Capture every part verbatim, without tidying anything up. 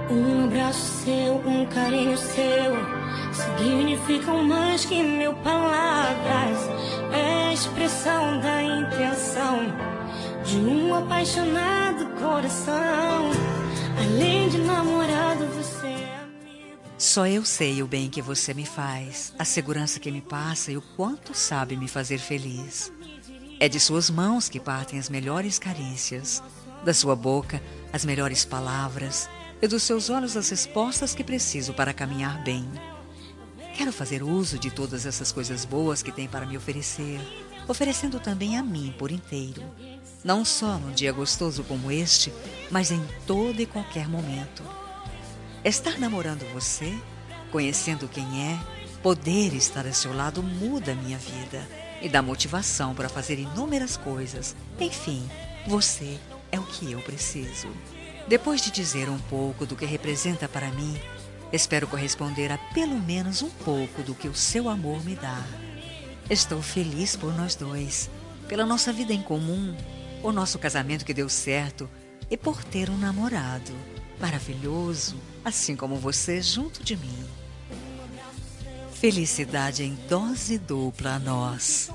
Um abraço seu, um carinho seu significam mais que mil palavras. É a expressão da intenção de um apaixonado coração. Além de namorado, você é amigo. Só eu sei o bem que você me faz, a segurança que me passa e o quanto sabe me fazer feliz. É de suas mãos que partem as melhores carícias, da sua boca as melhores palavras e dos seus olhos as respostas que preciso para caminhar bem. Quero fazer uso de todas essas coisas boas que tem para me oferecer, oferecendo também a mim por inteiro. Não só num dia gostoso como este, mas em todo e qualquer momento. Estar namorando você, conhecendo quem é, poder estar ao seu lado muda a minha vida e dá motivação para fazer inúmeras coisas. Enfim, você é o que eu preciso. Depois de dizer um pouco do que representa para mim, espero corresponder a pelo menos um pouco do que o seu amor me dá. Estou feliz por nós dois, pela nossa vida em comum, o nosso casamento que deu certo e por ter um namorado maravilhoso, assim como você junto de mim. Felicidade em dose dupla a nós.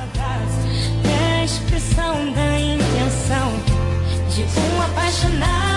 É a expressão da intenção de um apaixonado.